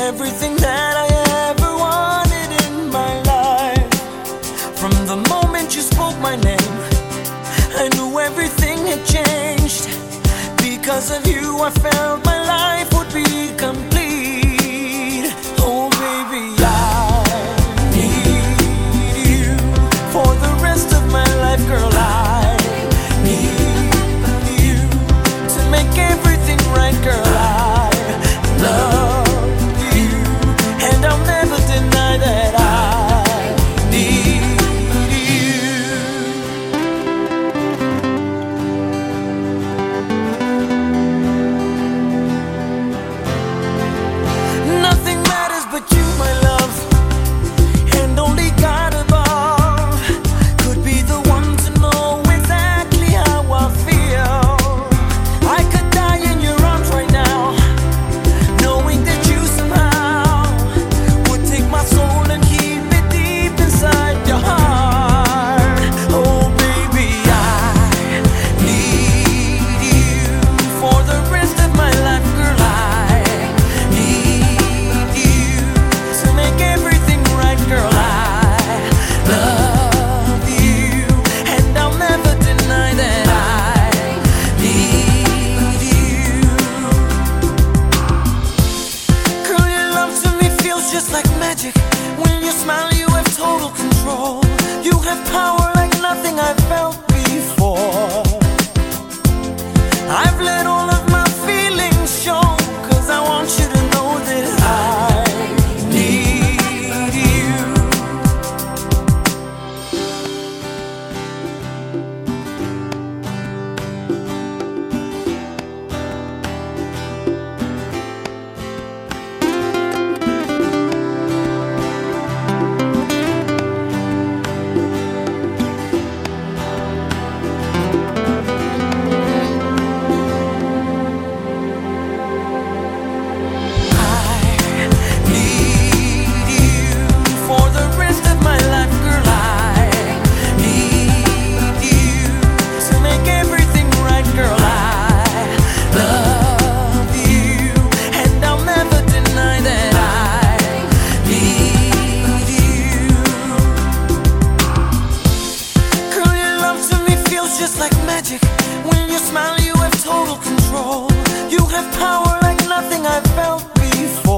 everything that I ever wanted in my life. From the moment you spoke my name, I knew everything had changed. Because of you, I felt my life would be complete. Oh baby, I need you for the rest of my life, girl. I need you to make everything right, girl. I love you, and I'll never deny that I need you. Nothing matters but you, my love, and only God above could be the one to know exactly how I feel. I could die in your arms right now, knowing that you somehow would take my soul and keep it deep inside your heart. Oh baby, I need you for the rest of my life, girl. I need you to make everything right, girl. I love you, and I'll never deny that I need you. Girl, your love to me feels just like magic. When you smile, you have total control. You have power like nothing I've felt before. I've let all of my feelings show, 'cause I want you to know that I need you. For the rest of my life, girl, I need you to make everything right, girl. I love you, and I'll never deny that I need you. Girl, your love to me feels just like magic. When you smile, you have total control. You have power like nothing I've felt before.